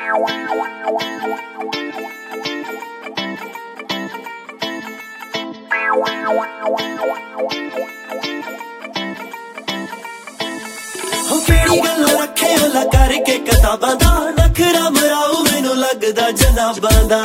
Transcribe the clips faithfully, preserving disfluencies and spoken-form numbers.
केड़ी गल रखे ओला करके किताबां दा नखरा मराऊ मैनू लगदा जनाबां दा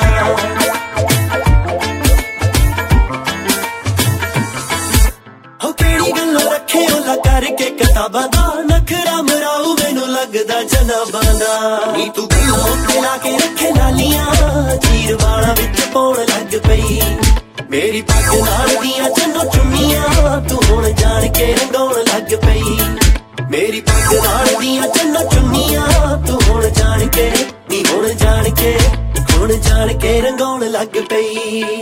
हो केड़ी गल रखे ओला करके किताबां दा नखरा मराऊ मैनू लगदा जनाबां दा नी तू गल्लां ते ला के रखे नालियां चीर वाला विच पौण लग पई मेरी पग नाल दियां चन्नो चुन्नियां तू हुण जाण के रंगाउण लग पई मेरी पग नाल दियां चन्नो चुन्नियां तू हुण जाण के नी हुण जाण के हुण जाण के रंगाउण लग पई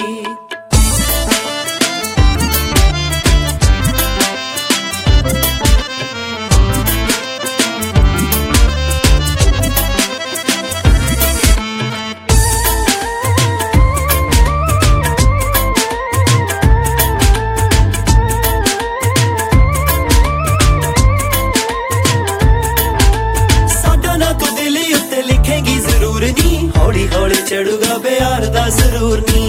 हौली हौली चढ़ूगा प्यार दा जरूर नी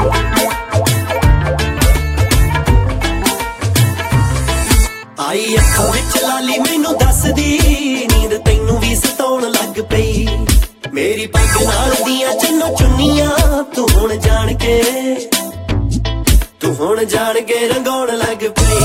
आई अखां विच लाली मैनू दसदी नींद तैनू भी सताउण लग पई मेरी पग नाल दियां चन्नो चुन्नियां तू हुण जाण के तू हुण जाण के रंगाउण लग पई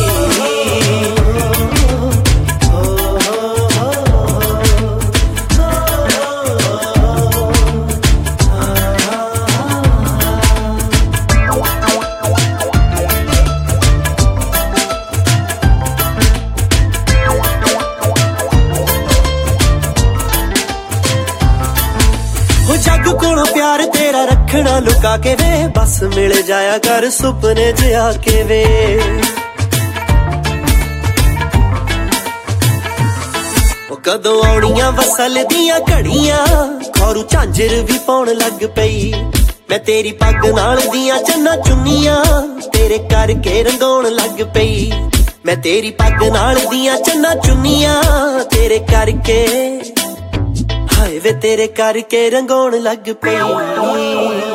जग कोलों प्यार तेरा रखना लुका के वे बस मिल जाया कर सुपने च आके वे कदों आउणियां वसल दियां घड़ियां खौरू झांजर भी पौण लग पई मैं तेरी पग नाल दियां चन्ना चुन्नियां तेरे करके रंगाउण लग पई मैं तेरी पग नाल दियां चन्ना चुन्नियां तेरे करके हाय वे तेरे करके रंगाउण लग पई।